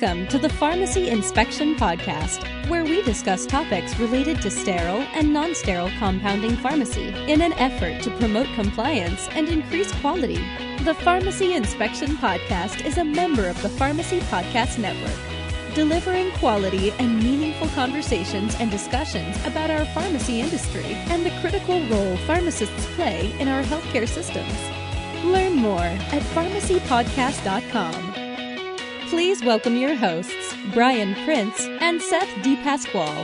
Welcome to the Pharmacy Inspection Podcast, where we discuss topics related to sterile and non-sterile compounding pharmacy in an effort to promote compliance and increase quality. The Pharmacy Inspection Podcast is a member of the Pharmacy Podcast Network, delivering quality and meaningful conversations and discussions about our pharmacy industry and the critical role pharmacists play in our healthcare systems. Learn more at pharmacypodcast.com. Please welcome your hosts, Brian Prince and Seth DePasquale.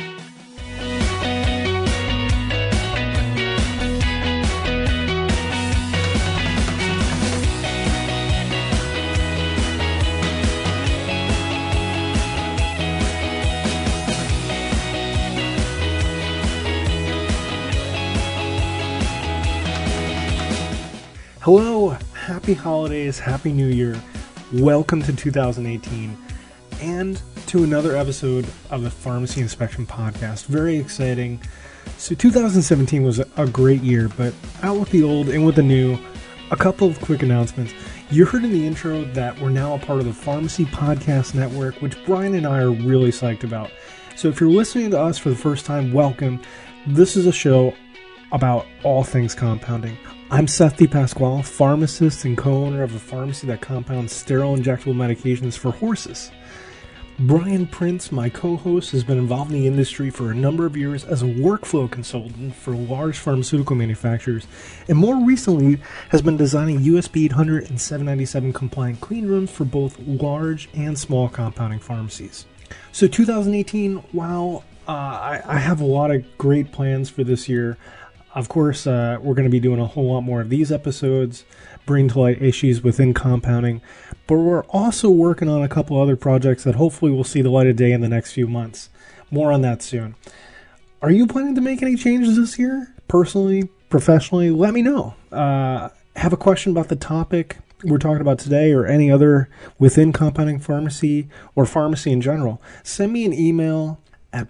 Hello, happy holidays, happy new year. Welcome to 2018 and to another episode of the Pharmacy Inspection Podcast. Very exciting. So 2017 was a great year, but out with the old, in with the new. A couple of quick announcements. You heard in the intro that we're now a part of the Pharmacy Podcast Network, which Brian and I are really psyched about. So if you're listening to us for the first time, welcome. This is a show about all things compounding. I'm Seth DePasquale, pharmacist and co-owner of a pharmacy that compounds sterile injectable medications for horses. Brian Prince, my co-host, has been involved in the industry for a number of years as a workflow consultant for large pharmaceutical manufacturers, and more recently has been designing USB 800 and 797 compliant clean rooms for both large and small compounding pharmacies. So 2018, wow, I have a lot of great plans for this year. Of course, we're going to be doing a whole lot more of these episodes, bring to light issues within compounding, but we're also working on a couple other projects that hopefully will see the light of day in the next few months. More on that soon. Are you planning to make any changes this year? Personally, professionally? Let me know. Have a question about the topic we're talking about today or any other within compounding pharmacy or pharmacy in general? Send me an email at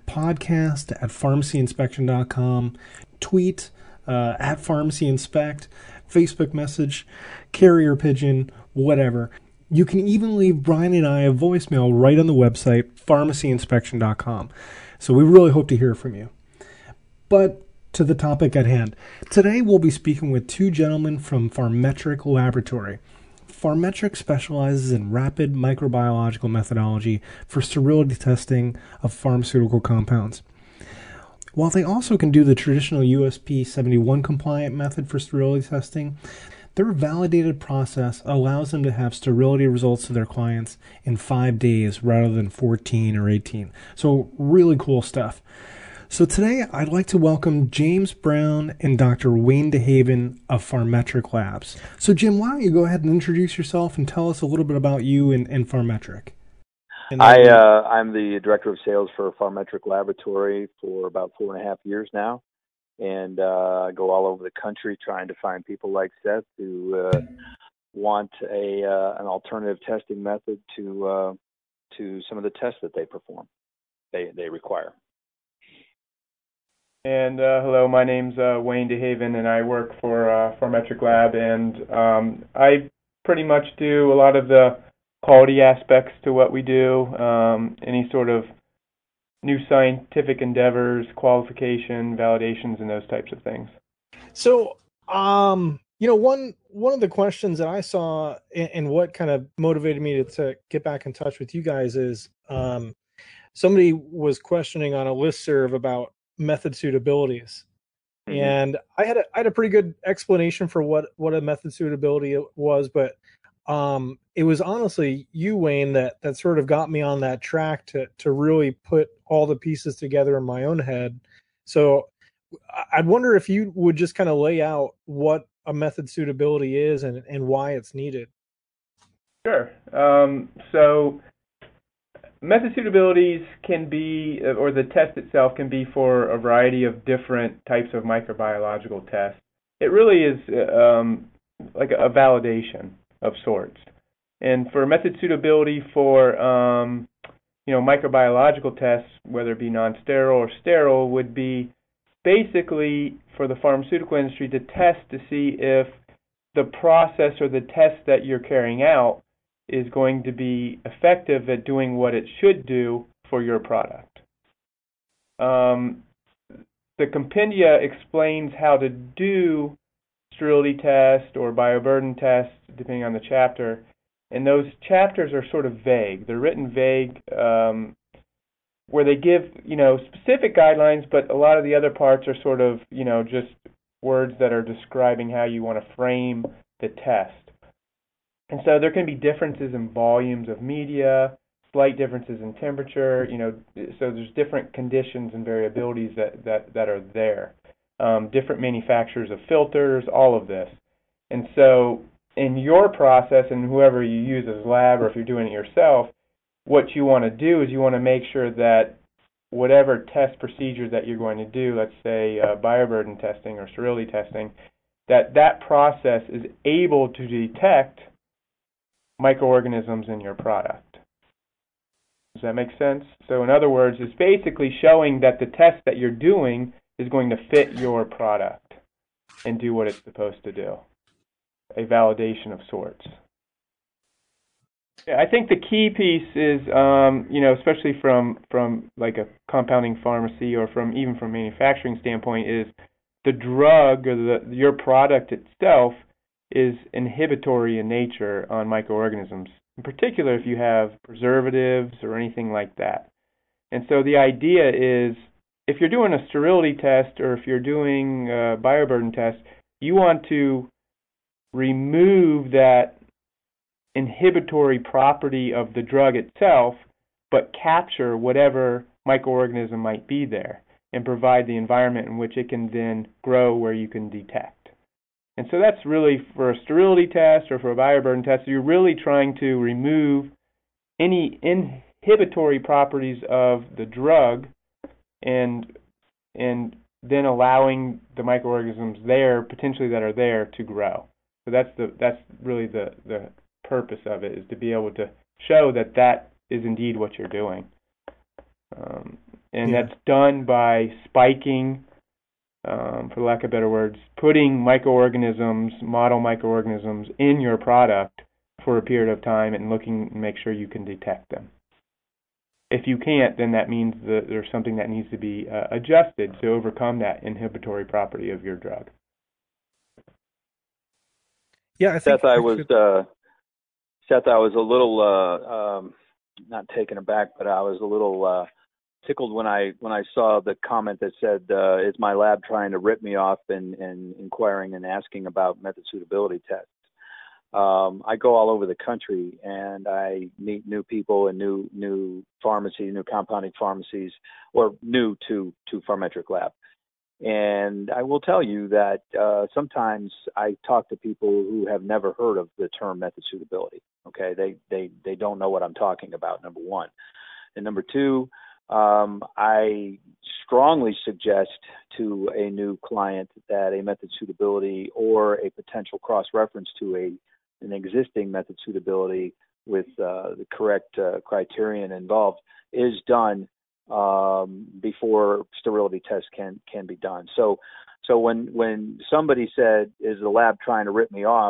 podcast@pharmacyInspection.com. Tweet at Pharmacy Inspect, Facebook message, carrier pigeon, whatever. You can even leave Brian and I a voicemail right on the website, pharmacyInspection.com. So we really hope to hear from you. But to the topic at hand. Today we'll be speaking with two gentlemen from Pharmetric Laboratory. Pharmetric specializes in rapid microbiological methodology for sterility testing of pharmaceutical compounds. While they also can do the traditional USP 71 compliant method for sterility testing, their validated process allows them to have sterility results to their clients in 5 days rather than 14 or 18. So really cool stuff. So today I'd like to welcome James Brown and Dr. Wayne DeHaven of Pharmetric Labs. So Jim, why don't you go ahead and introduce yourself and tell us a little bit about you and Pharmetric. I'm the director of sales for Pharmetric Laboratory for about 4.5 years now, and I go all over the country trying to find people like Seth who want an alternative testing method to some of the tests that they perform, they require. And hello, my name's Wayne DeHaven, and I work for Pharmetric Lab, and I pretty much do a lot of the quality aspects to what we do, any sort of new scientific endeavors, qualification, validations, and those types of things. So, one of the questions that I saw and what kind of motivated me to get back in touch with you guys is somebody was questioning on a listserv about method suitabilities. Mm-hmm. And I had a pretty good explanation for what a method suitability was, but it was honestly you, Wayne, that sort of got me on that track to really put all the pieces together in my own head. So I'd wonder if you would just kind of lay out what a method suitability is and why it's needed. Sure. So method suitabilities can be, or the test itself can be for a variety of different types of microbiological tests. It really is like a validation of sorts. And for method suitability for microbiological tests, whether it be non-sterile or sterile, would be basically for the pharmaceutical industry to test to see if the process or the test that you're carrying out is going to be effective at doing what it should do for your product. The compendia explains how to do sterility test or bioburden test, depending on the chapter, and those chapters are sort of vague. They're written vague, where they give, specific guidelines, but a lot of the other parts are sort of, just words that are describing how you want to frame the test. And so there can be differences in volumes of media, slight differences in temperature, so there's different conditions and variabilities that are there. Different manufacturers of filters, all of this. And so in your process, and whoever you use as lab, or if you're doing it yourself, what you want to do is you want to make sure that whatever test procedure that you're going to do, let's say bioburden testing or sterility testing, that process is able to detect microorganisms in your product. Does that make sense? So in other words, it's basically showing that the test that you're doing is going to fit your product and do what it's supposed to do. A validation of sorts. Yeah, I think the key piece is, especially from like a compounding pharmacy or even from manufacturing standpoint, is the drug or your product itself is inhibitory in nature on microorganisms, in particular if you have preservatives or anything like that. And so the idea is, if you're doing a sterility test or if you're doing a bioburden test, you want to remove that inhibitory property of the drug itself, but capture whatever microorganism might be there and provide the environment in which it can then grow where you can detect. And so that's really, for a sterility test or for a bioburden test, you're really trying to remove any inhibitory properties of the drug and then allowing the microorganisms there, potentially that are there, to grow. So that's really the purpose of it, is to be able to show that is indeed what you're doing. That's done by spiking, for lack of better words, putting model microorganisms in your product for a period of time and looking to make sure you can detect them. If you can't, then that means that there's something that needs to be adjusted to overcome that inhibitory property of your drug. Yeah, I think Seth, I was a little not taken aback, but I was a little tickled when I saw the comment that said, "Is my lab trying to rip me off?" and inquiring and asking about method suitability tests. I go all over the country and I meet new people and new pharmacies, new compounding pharmacies, or new to Pharmetric Lab. And I will tell you that sometimes I talk to people who have never heard of the term method suitability. Okay, they don't know what I'm talking about, number one. And number two, I strongly suggest to a new client that a method suitability or a potential cross-reference to an existing method suitability with the correct criterion involved is done before sterility tests can be done. So when somebody said, "Is the lab trying to rip me off?"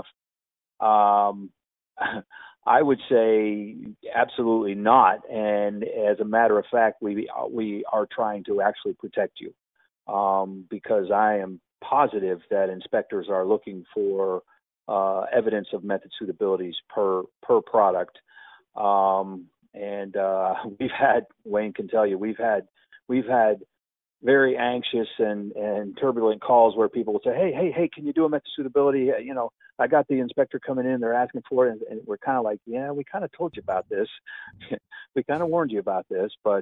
I would say absolutely not. And as a matter of fact, we are trying to actually protect you, because I am positive that inspectors are looking for evidence of method suitabilities per product. And we've had, Wayne can tell you, we've had very anxious and turbulent calls where people will say, hey, can you do a method suitability? I got the inspector coming in, they're asking for it, and we're kind of like, yeah, we kind of told you about this. We kind of warned you about this, but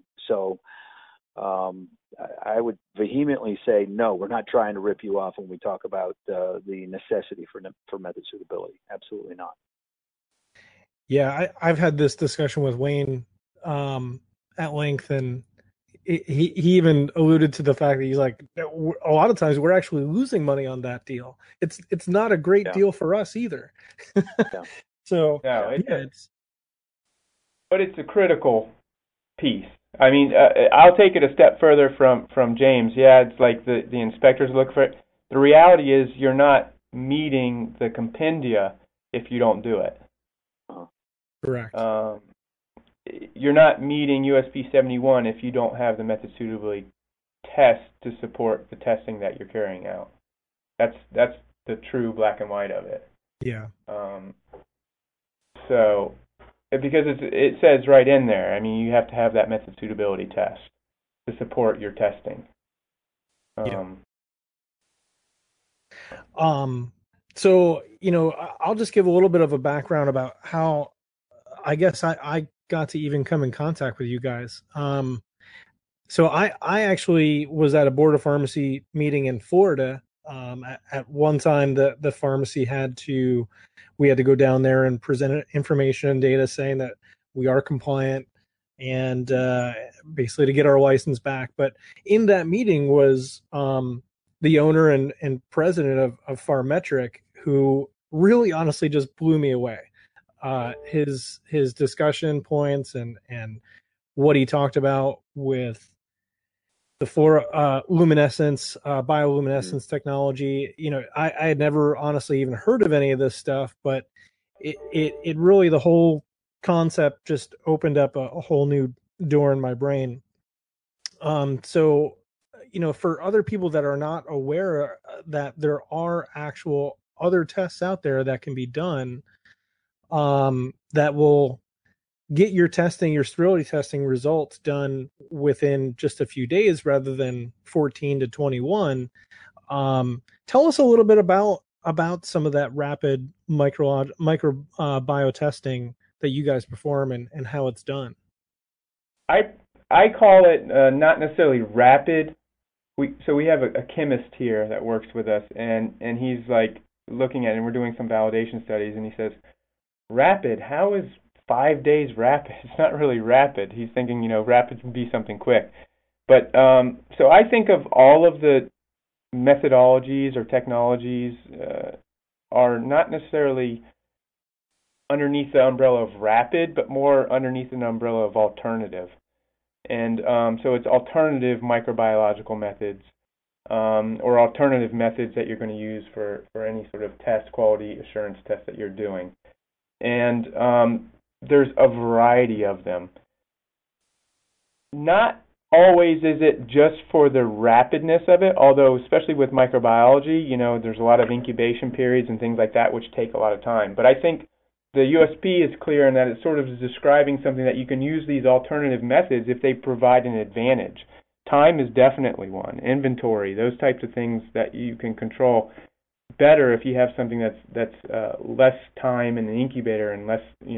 I would vehemently say, no, we're not trying to rip you off when we talk about the necessity for method suitability. Absolutely not. Yeah, I've had this discussion with Wayne at length, and he even alluded to the fact that he's like, a lot of times we're actually losing money on that deal. It's not a great deal for us either. Yeah. So but it's a critical piece. I mean, I'll take it a step further from James. Yeah, it's like the inspectors look for it. The reality is you're not meeting the compendia if you don't do it. Correct. You're not meeting USP 71 if you don't have the method suitability test to support the testing that you're carrying out. That's the true black and white of it. Yeah. So, because it says right in there, I mean, you have to have that method suitability test to support your testing. So, I'll just give a little bit of a background about how I guess I got to even come in contact with you guys. So I actually was at a Board of Pharmacy meeting in Florida. At one time, the pharmacy we had to go down there and present information and data saying that we are compliant and basically to get our license back. But in that meeting was the owner and president of Pharmetric, who really honestly just blew me away. His discussion points and what he talked about with the luminescence, bioluminescence technology. I had never honestly even heard of any of this stuff, but it really, the whole concept just opened up a whole new door in my brain. So, for other people that are not aware that there are actual other tests out there that can be done, that will get your sterility testing results done within just a few days rather than 14 to 21. Tell us a little bit about some of that rapid microbiome testing that you guys perform and how it's done. I call it not necessarily rapid. We have a chemist here that works with us, and he's like looking at it, and we're doing some validation studies, and he says, rapid, how is 5 days rapid? It's not really rapid. He's thinking, rapid would be something quick. But so I think of all of the methodologies or technologies are not necessarily underneath the umbrella of rapid, but more underneath an umbrella of alternative. And so it's alternative microbiological methods or alternative methods that you're going to use for any sort of test, quality assurance test that you're doing. And there's a variety of them. Not always is it just for the rapidness of it, although especially with microbiology, there's a lot of incubation periods and things like that which take a lot of time. But I think the USP is clear in that it sort of is describing something that you can use these alternative methods if they provide an advantage. Time is definitely one. Inventory, those types of things that you can control better if you have something that's less time in the incubator and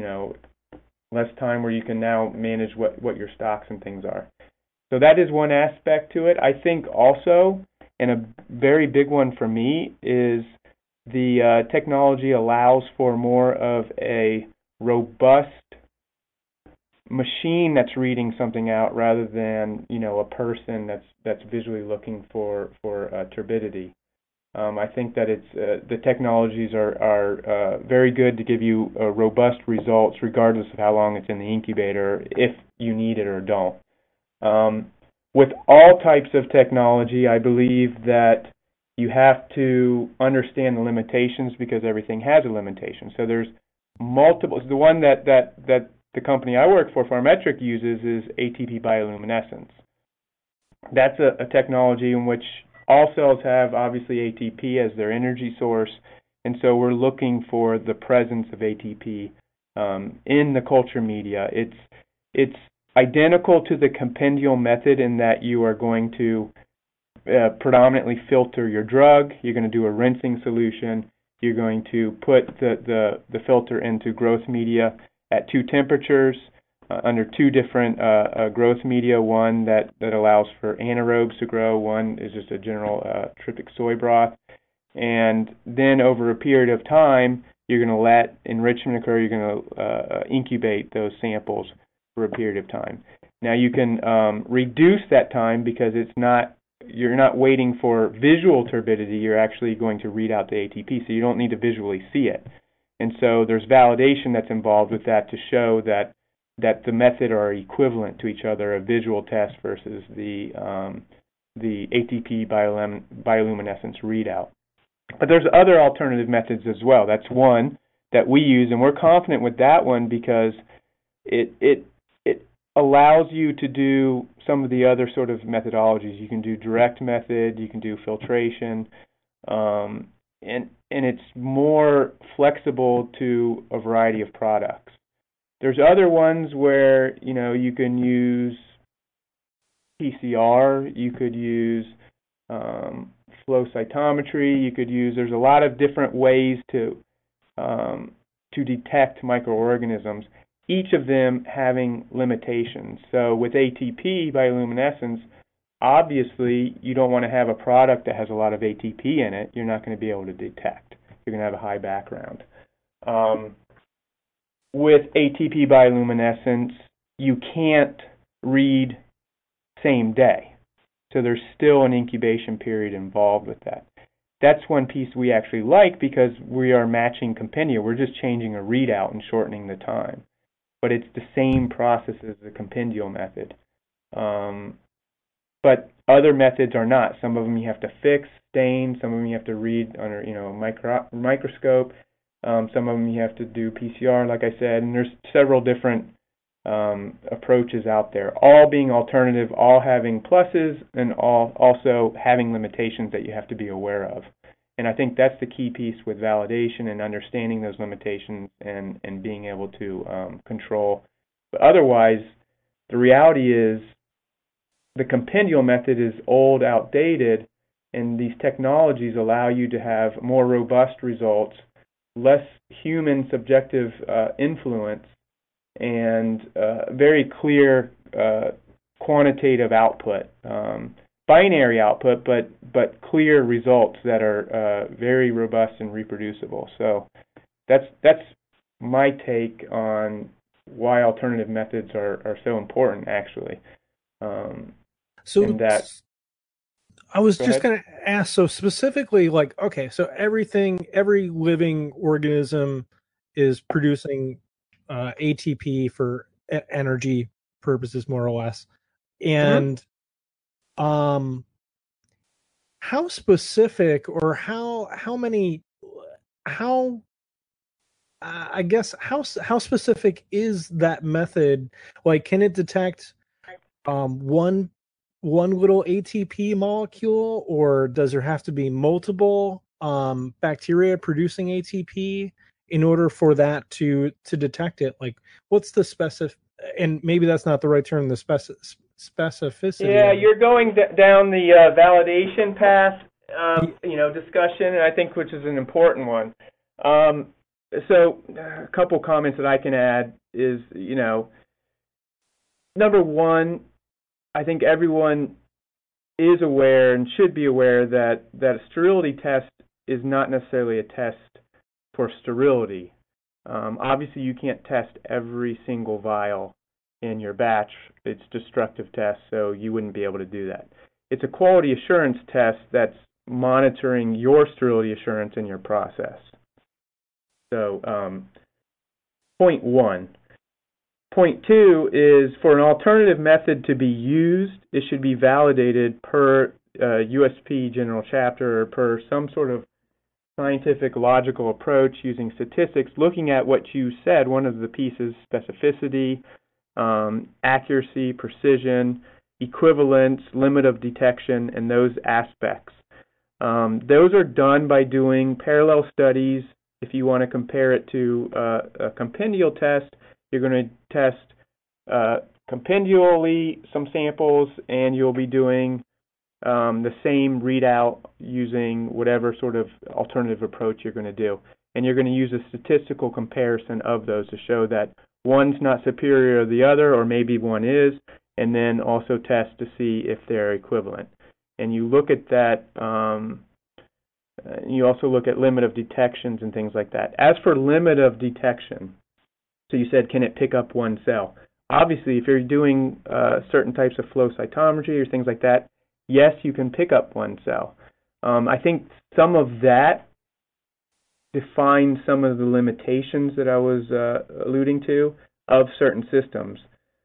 less time where you can now manage what your stocks and things are. So that is one aspect to it. I think also, and a very big one for me, is the technology allows for more of a robust machine that's reading something out rather than a person that's visually looking for turbidity. I think that it's the technologies are very good to give you robust results regardless of how long it's in the incubator, if you need it or don't. With all types of technology, I believe that you have to understand the limitations because everything has a limitation. So there's multiple. The one that the company I work for, Pharmetric, uses is ATP bioluminescence. That's a technology in which all cells have obviously ATP as their energy source, and so we're looking for the presence of ATP in the culture media. It's identical to the compendial method in that you are going to predominantly filter your drug. You're going to do a rinsing solution. You're going to put the filter into growth media at 2 temperatures under 2 different growth media, one that allows for anaerobes to grow, one is just a general tryptic soy broth. And then over a period of time, you're going to let enrichment occur. You're going to incubate those samples for a period of time. Now you can reduce that time because you're not waiting for visual turbidity. You're actually going to read out the ATP, so you don't need to visually see it. And so there's validation that's involved with that to show that the method are equivalent to each other, a visual test versus the ATP bioluminescence readout. But there's other alternative methods as well. That's one that we use, and we're confident with that one because it allows you to do some of the other sort of methodologies. You can do direct method, you can do filtration, and it's more flexible to a variety of products. There's other ones where, you know, you can use PCR, you could use flow cytometry, you could use, there's a lot of different ways to detect microorganisms, each of them having limitations. So with ATP bioluminescence, obviously you don't want to have a product that has a lot of ATP in it. You're not going to be able to detect. You're going to have a high background. With ATP bioluminescence, you can't read same day. So there's still an incubation period involved with that. That's one piece we actually like because we are matching compendia. We're just changing a readout and shortening the time. But it's the same process as the compendial method. But other methods are not. Some of them you have to fix, stain. Some of them you have to read under, you know, microscope. Some of them you have to do PCR, like I said. And there's several different approaches out there, all being alternative, all having pluses, and all also having limitations that you have to be aware of. And I think that's the key piece with validation and understanding those limitations and being able to control. But otherwise, the reality is the compendial method is old, outdated, and these technologies allow you to have more robust results, less human subjective influence, and very clear quantitative output, binary output, but clear results that are very robust and reproducible. So that's my take on why alternative methods are so important, actually. I was just going to ask, so specifically, like, okay, so every living organism is producing ATP for energy purposes, more or less. And how specific, or how specific is that method? Like, can it detect one little ATP molecule, or does there have to be multiple bacteria producing ATP in order for that to detect it? Like, what's the and maybe that's not the right term, the specificity. Yeah, you're going down the validation path, discussion, and I think which is an important one. So a couple comments that I can add is, number one, I think everyone is aware and should be aware that a sterility test is not necessarily a test for sterility. Obviously, you can't test every single vial in your batch. It's destructive test, so you wouldn't be able to do that. It's a quality assurance test that's monitoring your sterility assurance in your process. So, point one. Point two is, for an alternative method to be used, it should be validated per USP general chapter, or per some sort of scientific logical approach using statistics, looking at what you said, one of the pieces, specificity, accuracy, precision, equivalence, limit of detection, and those aspects. Those are done by doing parallel studies. If you want to compare it to a compendial test, you're going to test compendially some samples, and you'll be doing the same readout using whatever sort of alternative approach you're going to do. And you're going to use a statistical comparison of those to show that one's not superior to the other, or maybe one is, and then also test to see if they're equivalent. And you look at that, you also look at limit of detections and things like that. As for limit of detection, so you said, can it pick up one cell? Obviously, if you're doing certain types of flow cytometry or things like that, yes, you can pick up one cell. I think some of that defines some of the limitations that I was alluding to of certain systems.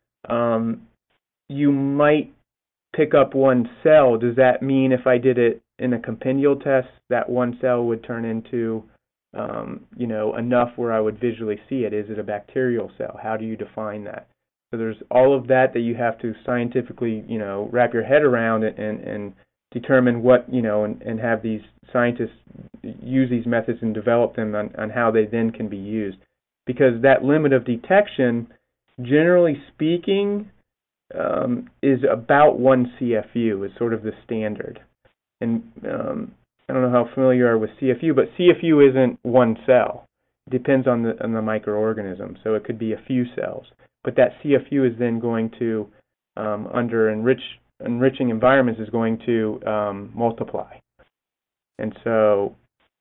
You might pick up one cell. Does that mean if I did it in a compendial test, that one cell would turn into enough where I would visually see it. Is it a bacterial cell? How do you define that? So there's all of that you have to scientifically, wrap your head around and determine what, and have these scientists use these methods and develop them on how they then can be used. Because that limit of detection, generally speaking, is about 1 CFU is sort of the standard. And I don't know how familiar you are with CFU, but CFU isn't one cell. It depends on the microorganism, so it could be a few cells. But that CFU is then going to, under enriching environments, is going to multiply. And so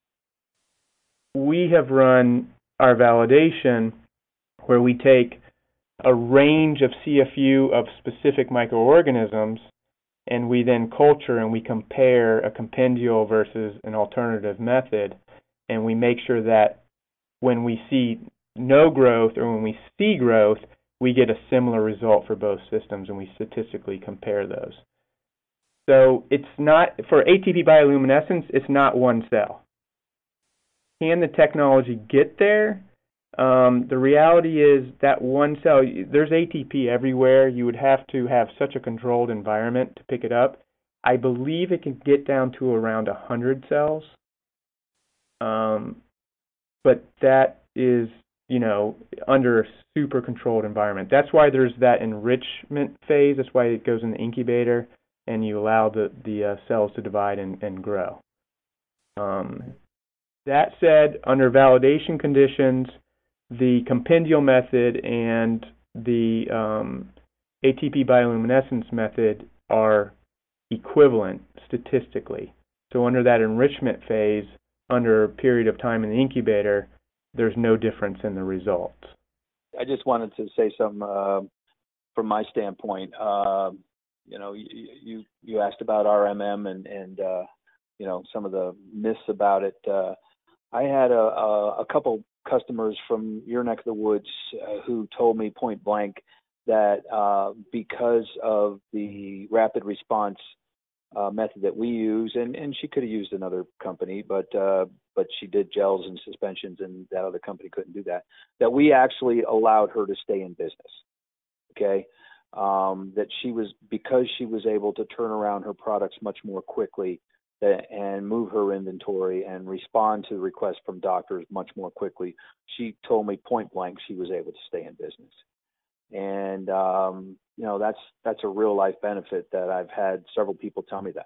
we have run our validation where we take a range of CFU of specific microorganisms, and we then culture and we compare a compendial versus an alternative method, and we make sure that when we see no growth or when we see growth, we get a similar result for both systems, and we statistically compare those. So it's not, for ATP bioluminescence, it's not one cell. Can the technology get there? The reality is that one cell, there's ATP everywhere. You would have to have such a controlled environment to pick it up. I believe it can get down to around 100 cells. But that is, under a super controlled environment. That's why there's that enrichment phase. That's why it goes in the incubator, and you allow the cells to divide and grow. That said, under validation conditions, the compendial method and the ATP bioluminescence method are equivalent statistically. So under that enrichment phase, under a period of time in the incubator, there's no difference in the results. I just wanted to say something from my standpoint. You asked about RMM and some of the myths about it. I had a couple customers from your neck of the woods who told me point blank that because of the rapid response method that we use, and she could have used another company, but she did gels and suspensions, and that other company couldn't do that, that we actually allowed her to stay in business. Okay. That because she was able to turn around her products much more quickly and move her inventory and respond to requests from doctors much more quickly, she told me point blank she was able to stay in business. And that's a real life benefit that I've had several people tell me that.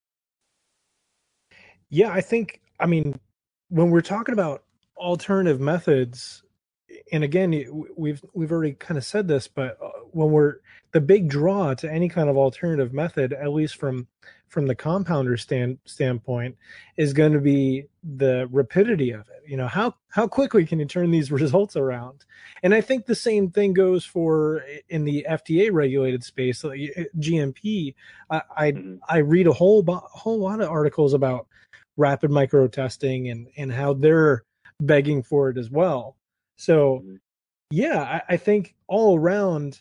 Yeah, I mean, when we're talking about alternative methods, and again, we've already kind of said this, but when the big draw to any kind of alternative method, at least from the compounder standpoint, is going to be the rapidity of it. How quickly can you turn these results around? And I think the same thing goes for in the FDA regulated space, like GMP. I read a whole lot of articles about rapid micro testing and how they're begging for it as well. So yeah, I think all around,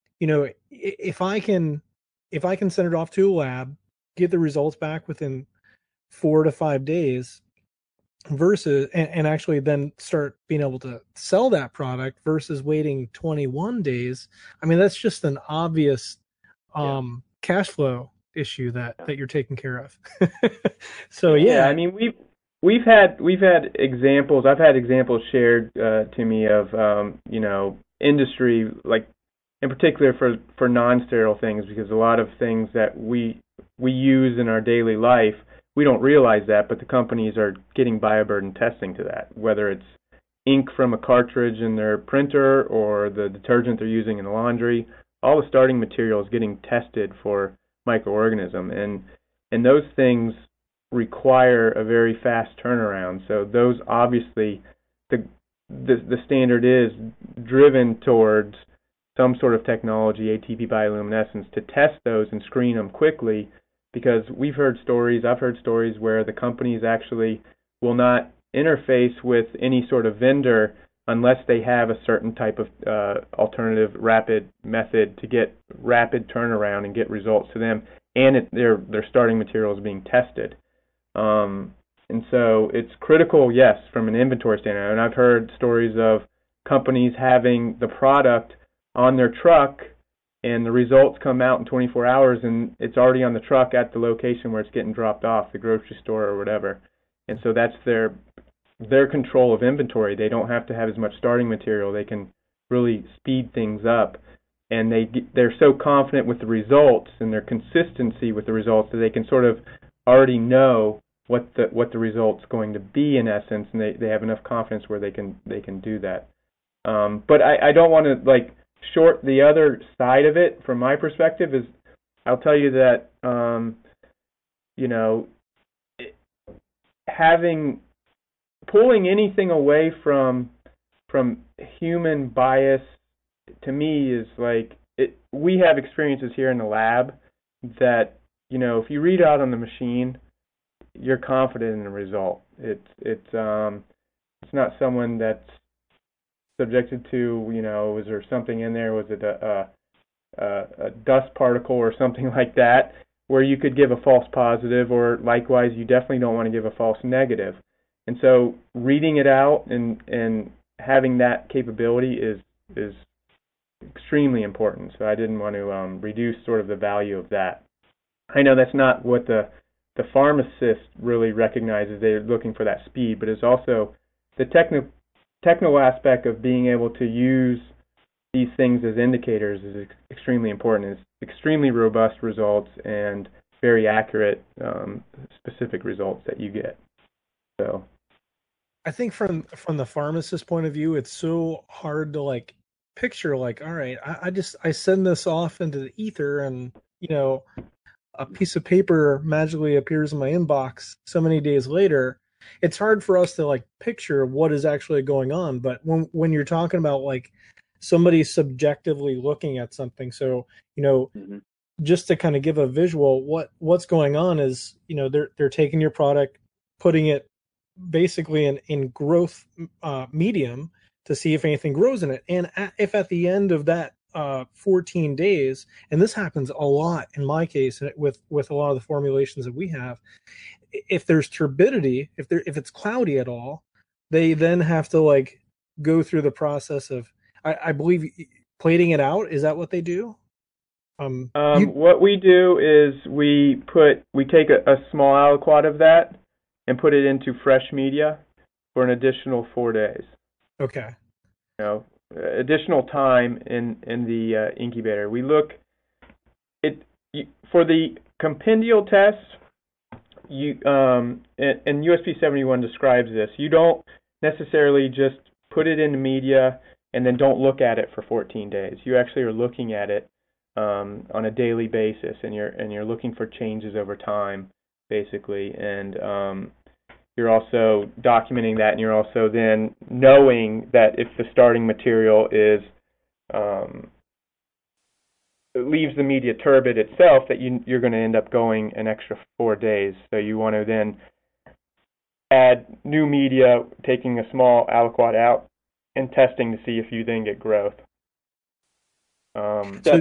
if I can send it off to a lab, get the results back within 4 to 5 days versus, and actually then start being able to sell that product versus waiting 21 days. I mean, that's just an obvious cash flow issue that you're taking care of. So yeah, I mean, we've had examples. I've had examples shared to me of industry, like in particular for non-sterile things, because a lot of things that we use in our daily life, we don't realize that, but the companies are getting bioburden testing to that, whether it's ink from a cartridge in their printer or the detergent they're using in the laundry. All the starting material is getting tested for microorganism, and those things require a very fast turnaround. So those, obviously, the standard is driven towards some sort of technology, ATP bioluminescence, to test those and screen them quickly, because I've heard stories where the companies actually will not interface with any sort of vendor unless they have a certain type of alternative rapid method to get rapid turnaround and get results to them, and their starting material is being tested. And so it's critical, yes, from an inventory standpoint. And I've heard stories of companies having the product on their truck and the results come out in 24 hours and it's already on the truck at the location where it's getting dropped off, the grocery store or whatever. And so that's their control of inventory. They don't have to have as much starting material. They can really speed things up. And they're so confident with the results and their consistency with the results that they can sort of already know what the result's going to be in essence, and they have enough confidence where they can do that. But I don't want to like short the other side of it. From my perspective, is I'll tell you that pulling anything away from human bias to me is like we have experiences here in the lab that if you read out on the machine, you're confident in the result. It's not someone that's subjected to was there something in there? Was it a dust particle or something like that, where you could give a false positive, or likewise you definitely don't want to give a false negative. And so reading it out and having that capability is extremely important. So I didn't want to reduce sort of the value of that. I know that's not what the pharmacist really recognizes. They're looking for that speed, but it's also the technical aspect of being able to use these things as indicators is extremely important. It's extremely robust results and very accurate, specific results that you get. So I think from the pharmacist point of view, it's so hard to like picture like, all right, I send this off into the ether and a piece of paper magically appears in my inbox so many days later. It's hard for us to like picture what is actually going on. But when you're talking about like somebody subjectively looking at something, so just to kind of give a visual, what's going on is they're taking your product, putting it basically in growth medium to see if anything grows in it, and if at the end of that 14 days, and this happens a lot in my case with a lot of the formulations that we have, if there's turbidity, if it's cloudy at all, they then have to like go through the process of I believe plating it out. Is that what they do? What we do is we take a small aliquot of that and put it into fresh media for an additional 4 days. Okay. Additional time in the incubator. We look for the compendial test. And USP 71 describes this. You don't necessarily just put it in the media and then don't look at it for 14 days. You actually are looking at it on a daily basis, and you're looking for changes over time, basically, and you're also documenting that, and you're also then knowing that if the starting material leaves the media turbid itself, that you're going to end up going an extra 4 days. So you want to then add new media, taking a small aliquot out and testing to see if you then get growth. I'm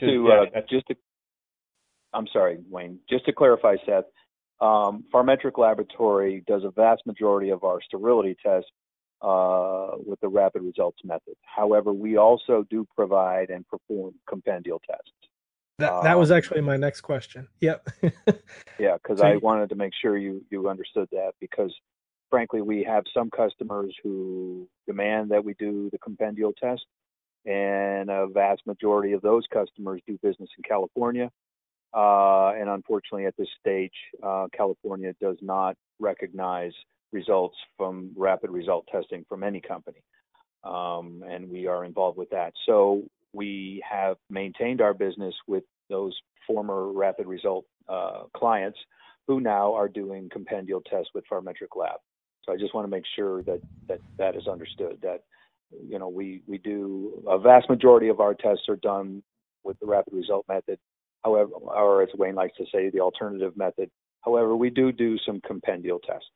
sorry, Wayne. Just to clarify, Seth, Pharmetric Laboratory does a vast majority of our sterility tests with the rapid results method. However, we also do provide and perform compendial tests. That was actually my next question. Yep. Yeah, because I wanted to make sure you understood that, because frankly, we have some customers who demand that we do the compendial test, and a vast majority of those customers do business in California. And unfortunately, at this stage, California does not recognize results from rapid result testing from any company. And we are involved with that. So we have maintained our business with those former rapid result clients who now are doing compendial tests with Pharmetric Lab. So I just want to make sure that is understood, that we do a vast majority of our tests are done with the rapid result method. However, or as Wayne likes to say, the alternative method. However, we do some compendial tests.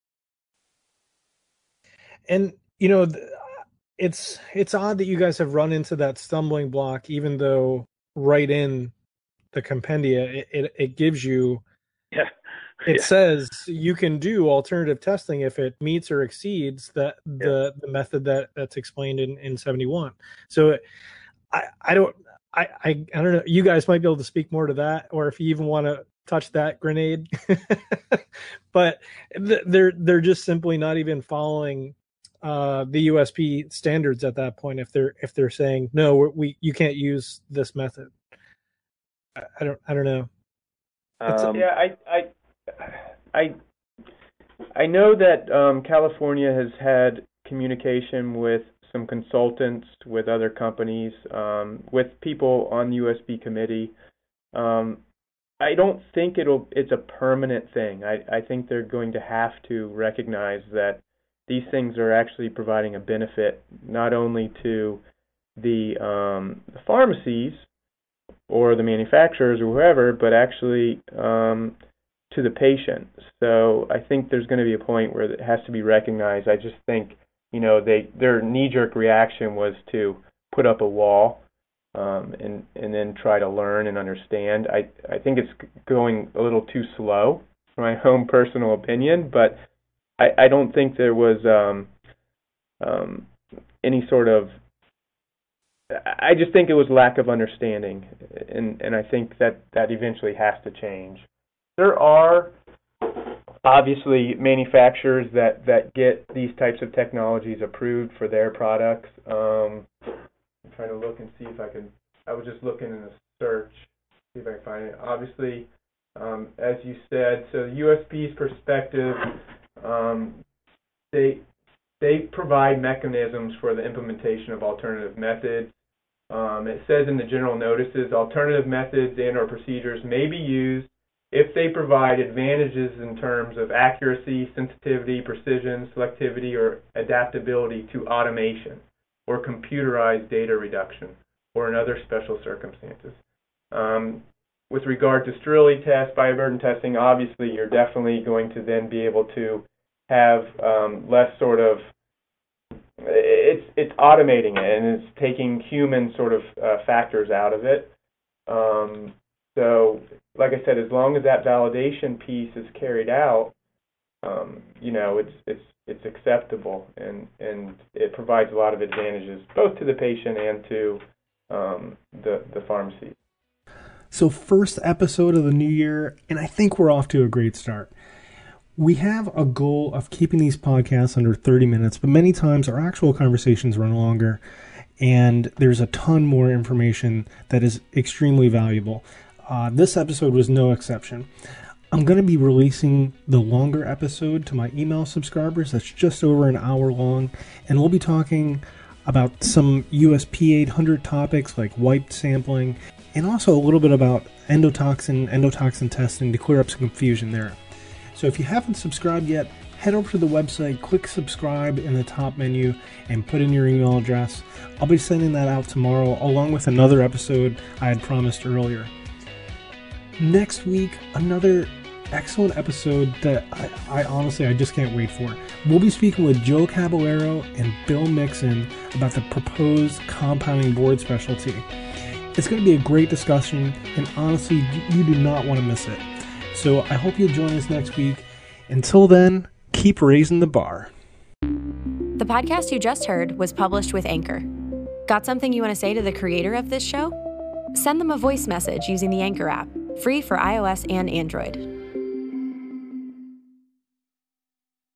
And it's odd that you guys have run into that stumbling block, even though right in the compendia it gives you it says you can do alternative testing if it meets or exceeds the method that's explained in 71. So I don't know. You guys might be able to speak more to that, or if you even want to touch that grenade. But they're just simply not even following the USP standards at that point. If they're saying no, you can't use this method. I don't know. I know that California has had communication with some consultants, with other companies, with people on the USB committee. I don't think it's a permanent thing. I think they're going to have to recognize that these things are actually providing a benefit not only to the pharmacies or the manufacturers or whoever, but actually to the patient. So I think there's going to be a point where it has to be recognized. I just think, their knee-jerk reaction was to put up a wall and then try to learn and understand. I think it's going a little too slow, for my own personal opinion, but I don't think there was any sort of. I just think it was lack of understanding, and I think that eventually has to change. There are obviously manufacturers that get these types of technologies approved for their products. I'm trying to look and see if I can. I was just looking in the search, see if I can find it. Obviously, as you said, so USP's perspective, they provide mechanisms for the implementation of alternative methods. It says in the general notices, alternative methods and/or procedures may be used if they provide advantages in terms of accuracy, sensitivity, precision, selectivity, or adaptability to automation or computerized data reduction, or in other special circumstances. With regard to sterility tests, bioburden testing, obviously you're definitely going to then be able to have less sort of, it's automating it, and it's taking human sort of factors out of it. So, like I said, as long as that validation piece is carried out, it's acceptable, and it provides a lot of advantages both to the patient and to the pharmacy. So, first episode of the new year, and I think we're off to a great start. We have a goal of keeping these podcasts under 30 minutes, but many times our actual conversations run longer, and there's a ton more information that is extremely valuable. This episode was no exception. I'm going to be releasing the longer episode to my email subscribers. That's just over an hour long, and we'll be talking about some USP 800 topics like wiped sampling, and also a little bit about endotoxin testing to clear up some confusion there. So if you haven't subscribed yet, head over to the website, click subscribe in the top menu, and put in your email address. I'll be sending that out tomorrow, along with another episode I had promised earlier. Next week, another excellent episode that I honestly just can't wait for. We'll be speaking with Joe Caballero and Bill Mixon about the proposed compounding board specialty. It's going to be a great discussion, and honestly, you do not want to miss it. So I hope you'll join us next week. Until then, keep raising the bar. The podcast you just heard was published with Anchor. Got something you want to say to the creator of this show? Send them a voice message using the Anchor app, free for iOS and Android.